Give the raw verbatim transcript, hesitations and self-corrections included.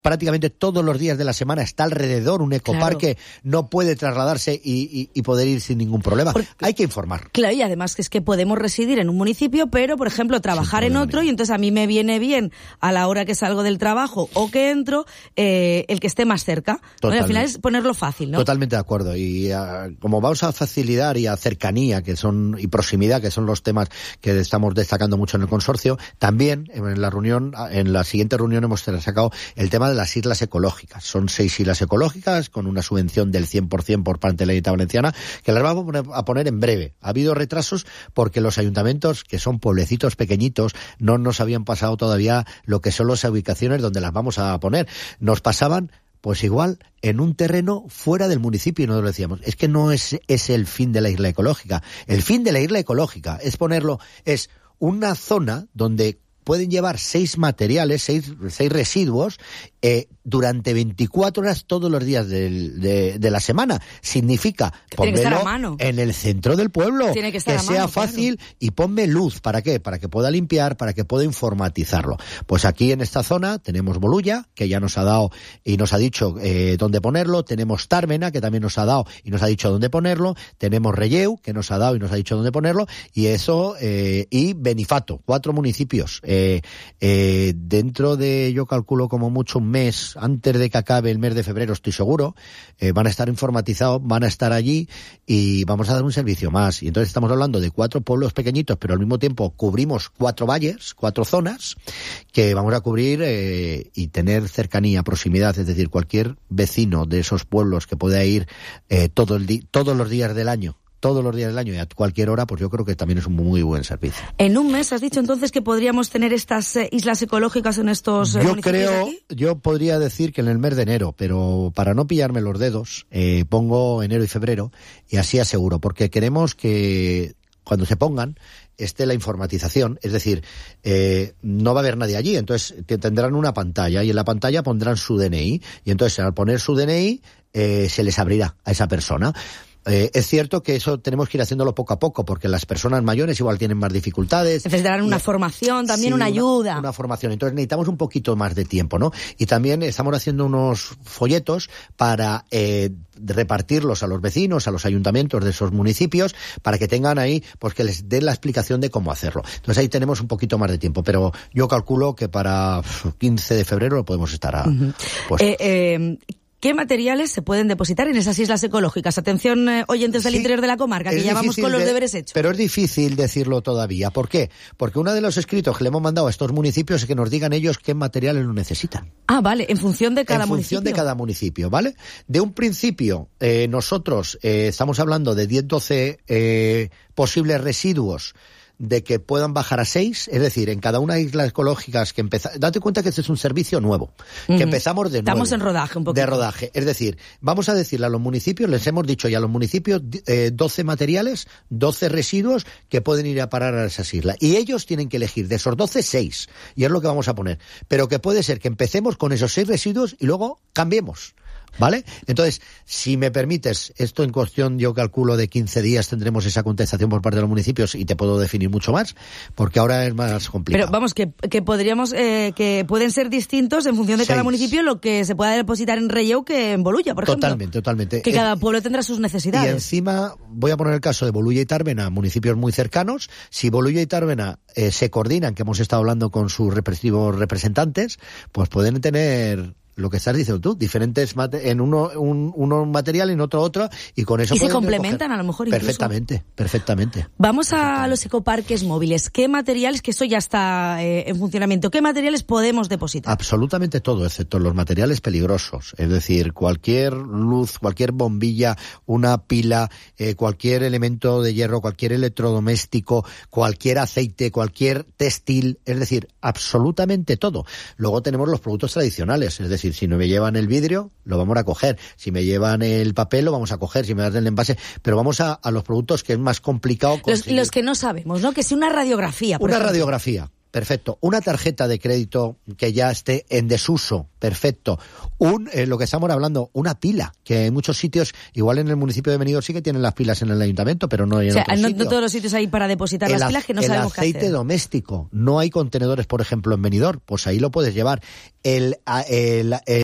prácticamente todos los días de la semana está alrededor, un ecoparque, claro. No puede trasladarse y, y, y poder ir sin ningún problema. Porque, hay que informar. Claro, y además que es que podemos residir en un municipio, pero, por ejemplo, trabajar en otro, y entonces a mí me viene bien a la hora que salgo del trabajo o que entro, eh, el que esté más cerca. ¿No? Y al final es ponerlo fácil, ¿no? Totalmente de acuerdo. Y uh, como vamos a facilidad y a cercanía, que son y proximidad, que son los temas que estamos destacando mucho en el consorcio, también en la reunión, en la siguiente reunión hemos sacado el tema de las islas ecológicas. Son seis islas ecológicas con una subvención del cien por ciento por parte de la Generalitat Valenciana, que las vamos a poner en breve. Ha habido retrasos porque los ayuntamientos, que son pueblecitos pequeñitos, no nos habían pasado todavía lo que son las ubicaciones donde las vamos a poner. Nos pasaban pues igual en un terreno fuera del municipio, y nosotros decíamos, es que no es, es el fin de la isla ecológica. El fin de la isla ecológica es ponerlo, es una zona donde pueden llevar seis materiales, seis, seis residuos, eh, durante veinticuatro horas todos los días del, de, de la semana. Significa ponmelo en el centro del pueblo, Tiene que, que sea mano, fácil, claro. Y ponme luz. ¿Para qué? Para que pueda limpiar, para que pueda informatizarlo. Pues aquí en esta zona tenemos Bolulla, que ya nos ha dado y nos ha dicho eh, dónde ponerlo. Tenemos Tármena, que también nos ha dado y nos ha dicho dónde ponerlo. Tenemos Relleu, que nos ha dado y nos ha dicho dónde ponerlo. Y eso, eh, y Benifato, cuatro municipios. Eh, eh, dentro de, yo calculo como mucho un mes, antes de que acabe el mes de febrero, estoy seguro, eh, van a estar informatizados, van a estar allí y vamos a dar un servicio más. Y entonces estamos hablando de cuatro pueblos pequeñitos, pero al mismo tiempo cubrimos cuatro valles, cuatro zonas, que vamos a cubrir eh, y tener cercanía, proximidad, es decir, cualquier vecino de esos pueblos que pueda ir eh, todo el di- todos los días del año, todos los días del año y a cualquier hora, pues yo creo que también es un muy buen servicio. En un mes, ¿has dicho entonces que podríamos tener estas eh, islas ecológicas en estos eh, yo municipios creo, de aquí? Yo podría decir que en el mes de enero, pero para no pillarme los dedos, eh, pongo enero y febrero y así aseguro, porque queremos que cuando se pongan esté la informatización, es decir, eh, no va a haber nadie allí, entonces tendrán una pantalla y en la pantalla pondrán su D N I y entonces al poner su D N I eh, se les abrirá a esa persona. Eh, es cierto que eso tenemos que ir haciéndolo poco a poco, porque las personas mayores igual tienen más dificultades. Necesitarán una formación, también sí, una ayuda. Una, una formación, entonces necesitamos un poquito más de tiempo, ¿no? Y también estamos haciendo unos folletos para eh, repartirlos a los vecinos, a los ayuntamientos de esos municipios, para que tengan ahí, pues que les den la explicación de cómo hacerlo. Entonces ahí tenemos un poquito más de tiempo, pero yo calculo que para quince de febrero lo podemos estar a, uh-huh. puesto. Eh, eh... ¿Qué materiales se pueden depositar en esas islas ecológicas? Atención, eh, oyentes del sí, interior de la comarca, que ya vamos con los de, deberes hechos. Pero es difícil decirlo todavía. ¿Por qué? Porque uno de los escritos que le hemos mandado a estos municipios es que nos digan ellos qué materiales lo necesitan. Ah, vale, en función de cada municipio. En función municipio. de cada municipio, ¿vale? De un principio, eh, nosotros eh, estamos hablando de diez, doce eh, posibles residuos de que puedan bajar a seis, es decir, en cada una de las islas ecológicas que empezamos, date cuenta que este es un servicio nuevo, que uh-huh. empezamos de nuevo. Estamos en rodaje un poquito. De rodaje, es decir, vamos a decirle a los municipios, les hemos dicho ya a los municipios eh, doce materiales, doce residuos que pueden ir a parar a esas islas. Y ellos tienen que elegir de esos doce, seis, y es lo que vamos a poner. Pero que puede ser que empecemos con esos seis residuos y luego cambiemos. ¿Vale? Entonces, si me permites, esto en cuestión, yo calculo de quince días tendremos esa contestación por parte de los municipios y te puedo definir mucho más, porque ahora es más complicado. Pero vamos, que, que podríamos, eh, que pueden ser distintos en función de Seis. Cada municipio lo que se pueda depositar en Relleu que en Bolulla, por ejemplo. Totalmente, totalmente. Que cada pueblo tendrá sus necesidades. Y encima, voy a poner el caso de Bolulla y Tármena, municipios muy cercanos. Si Bolulla y Tármena eh, se coordinan, que hemos estado hablando con sus respectivos representantes, pues pueden tener lo que estás diciendo tú, diferentes mate- en uno un, uno material y en otro otro, y con eso y se pueden complementan recoger. A lo mejor incluso. Perfectamente, perfectamente. Vamos perfectamente. A los ecoparques móviles. ¿Qué materiales, que eso ya está eh, en funcionamiento, qué materiales podemos depositar? Absolutamente todo, excepto los materiales peligrosos, es decir, cualquier luz, cualquier bombilla, una pila, eh, cualquier elemento de hierro, cualquier electrodoméstico, cualquier aceite, cualquier textil, es decir, absolutamente todo. Luego tenemos los productos tradicionales, es decir, si no me llevan el vidrio, lo vamos a coger. Si me llevan el papel, lo vamos a coger. Si me dan el envase, pero vamos a, a los productos que es más complicado conseguir. Los, los que no sabemos, ¿no? Que si una radiografía, por Una ejemplo. radiografía. perfecto. Una tarjeta de crédito que ya esté en desuso, perfecto. Un, eh, lo que estamos hablando, una pila, que en muchos sitios, igual en el municipio de Benidorm sí que tienen las pilas en el ayuntamiento, pero no hay en o sea, otros no, sitios. No todos los sitios hay para depositar el, las pilas que no sabemos qué hacer. El aceite doméstico, no hay contenedores, por ejemplo, en Benidorm, pues ahí lo puedes llevar. El, el, el